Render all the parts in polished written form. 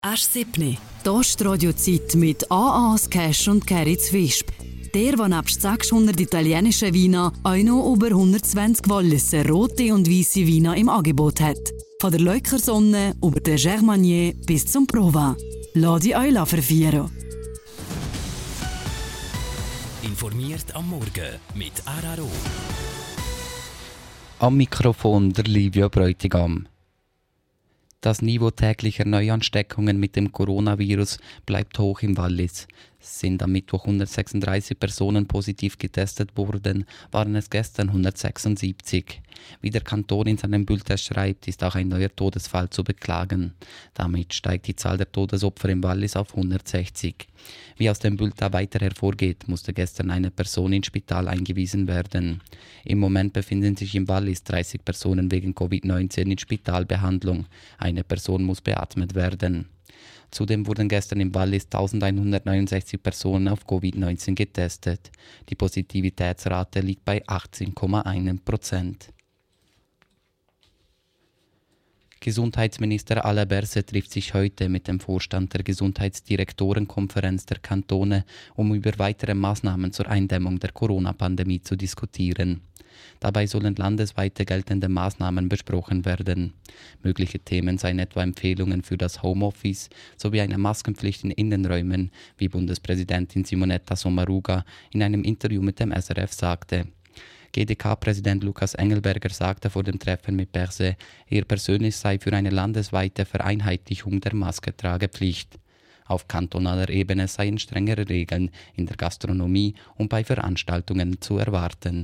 Asch 7. Hier ist die Radiozeit mit A.A.'s Cash und Gerrit Wisp. Der nebst 600 italienischen Weinen auch noch über 120 Walliser rote und weiße Weine im Angebot hat. Von der Leukersonne über den Germanier bis zum Prova. Lass dich euch verfeiern. Informiert am Morgen mit Araro. Am Mikrofon der Livio Bräutigam. Das Niveau täglicher Neuansteckungen mit dem Coronavirus bleibt hoch im Wallis. Es sind am Mittwoch 136 Personen positiv getestet worden, waren es gestern 176. Wie der Kanton in seinem Bulletin schreibt, ist auch ein neuer Todesfall zu beklagen. Damit steigt die Zahl der Todesopfer im Wallis auf 160. Wie aus dem Bulletin weiter hervorgeht, musste gestern eine Person ins Spital eingewiesen werden. Im Moment befinden sich im Wallis 30 Personen wegen Covid-19 in Spitalbehandlung. Eine Person muss beatmet werden. Zudem wurden gestern im Wallis 1169 Personen auf Covid-19 getestet. Die Positivitätsrate liegt bei 18,1%. Gesundheitsminister Alain Berset trifft sich heute mit dem Vorstand der Gesundheitsdirektorenkonferenz der Kantone, um über weitere Maßnahmen zur Eindämmung der Corona-Pandemie zu diskutieren. Dabei sollen landesweite geltende Maßnahmen besprochen werden. Mögliche Themen seien etwa Empfehlungen für das Homeoffice sowie eine Maskenpflicht in Innenräumen, wie Bundespräsidentin Simonetta Sommaruga in einem Interview mit dem SRF sagte. GDK-Präsident Lukas Engelberger sagte vor dem Treffen mit Berset, er persönlich sei für eine landesweite Vereinheitlichung der Maskentragepflicht. Auf kantonaler Ebene seien strengere Regeln in der Gastronomie und bei Veranstaltungen zu erwarten.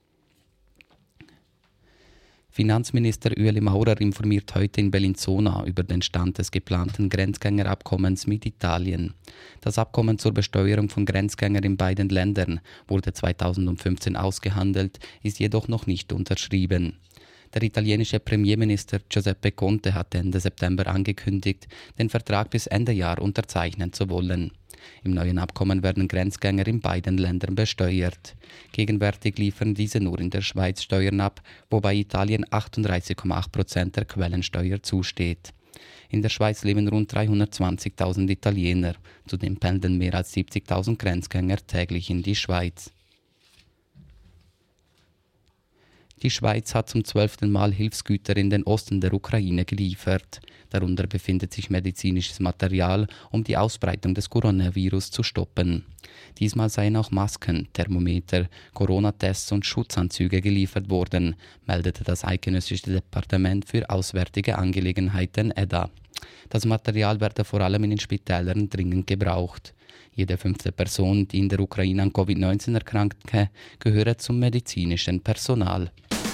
Finanzminister Ueli Maurer informiert heute in Bellinzona über den Stand des geplanten Grenzgängerabkommens mit Italien. Das Abkommen zur Besteuerung von Grenzgängern in beiden Ländern wurde 2015 ausgehandelt, ist jedoch noch nicht unterschrieben. Der italienische Premierminister Giuseppe Conte hat Ende September angekündigt, den Vertrag bis Ende Jahr unterzeichnen zu wollen. Im neuen Abkommen werden Grenzgänger in beiden Ländern besteuert. Gegenwärtig liefern diese nur in der Schweiz Steuern ab, wobei Italien 38,8% der Quellensteuer zusteht. In der Schweiz leben rund 320.000 Italiener. Zudem pendeln mehr als 70.000 Grenzgänger täglich in die Schweiz. Die Schweiz hat zum 12. Mal Hilfsgüter in den Osten der Ukraine geliefert. Darunter befindet sich medizinisches Material, um die Ausbreitung des Coronavirus zu stoppen. Diesmal seien auch Masken, Thermometer, Corona-Tests und Schutzanzüge geliefert worden, meldete das Eidgenössische Departement für Auswärtige Angelegenheiten EDA. Das Material werde vor allem in den Spitälern dringend gebraucht. Jede 5. Person, die in der Ukraine an Covid-19 erkrankte, gehöre zum medizinischen Personal.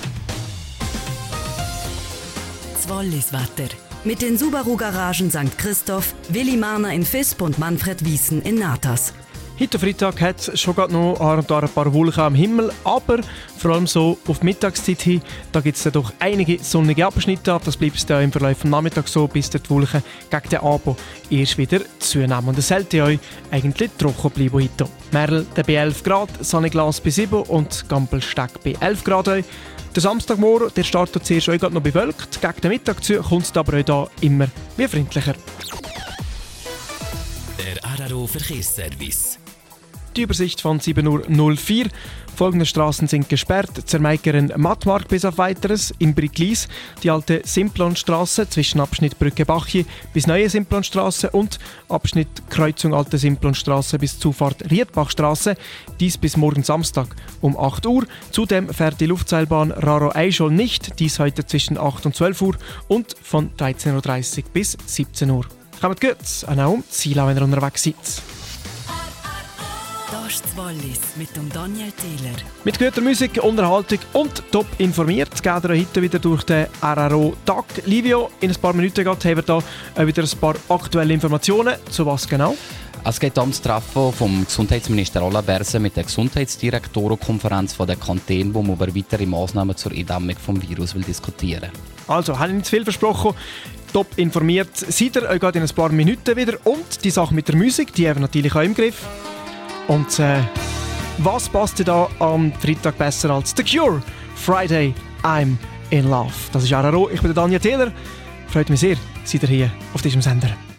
Das Wallis-Wetter. Mit den Subaru-Garagen St. Christoph, Willi Marner in Visp und Manfred Wiesen in Natas. Heute Freitag hat es schon noch ein paar Wolken am Himmel, aber vor allem so auf die Mittagszeit hin, da gibt es doch einige sonnige Abschnitte. Das bleibt dann im Verlauf des Nachmittags so, bis die Wolken gegen den Abend erst wieder zunehmen. Und es sollte euch eigentlich trocken bleiben heute. Merl bei 11 Grad, Sonneglas bei 7 und Gampelsteck bei 11 Grad. Der Samstagmorgen der startet zuerst noch bewölkt. Gegen den Mittag zu kommt es aber auch hier immer wie freundlicher. Der Araro Verkehrsservice. Die Übersicht von 7.04 Uhr. Folgende Straßen sind gesperrt. Zermeikeren Mattmark bis auf Weiteres. In Bricklis die alte Simplonstraße zwischen Abschnitt Brücke-Bachje bis Neue Simplonstraße und Abschnitt Kreuzung Alte Simplonstraße bis Zufahrt Riedbachstraße. Dies bis morgen Samstag um 8 Uhr. Zudem fährt die Luftseilbahn Raro-Eischol nicht. Dies heute zwischen 8 und 12 Uhr und von 13.30 Uhr bis 17 Uhr. Kommt gut, auch um Ziel, wenn ihr unterwegs seid. Das ist das Wallis mit dem Daniel Thieler. Mit guter Musik, Unterhaltung und top informiert geht ihr heute wieder durch den RRO-Tag. Livio, in ein paar Minuten haben wir da wieder ein paar aktuelle Informationen. Zu was genau? Es geht um das Treffen vom Gesundheitsminister Alain Berset mit der Gesundheitsdirektorenkonferenz der Kantone, wo man über weitere Maßnahmen zur Eindämmung des Virus diskutieren will. Also, habe ich nicht zu viel versprochen. Top informiert seid ihr euch in ein paar Minuten wieder. Und die Sache mit der Musik, die haben wir natürlich auch im Griff. Und was passt da am Freitag besser als The Cure? Friday, I'm in Love. Das ist RRO, ich bin der Daniel Thieler. Freut mich sehr, seid ihr hier auf diesem Sender.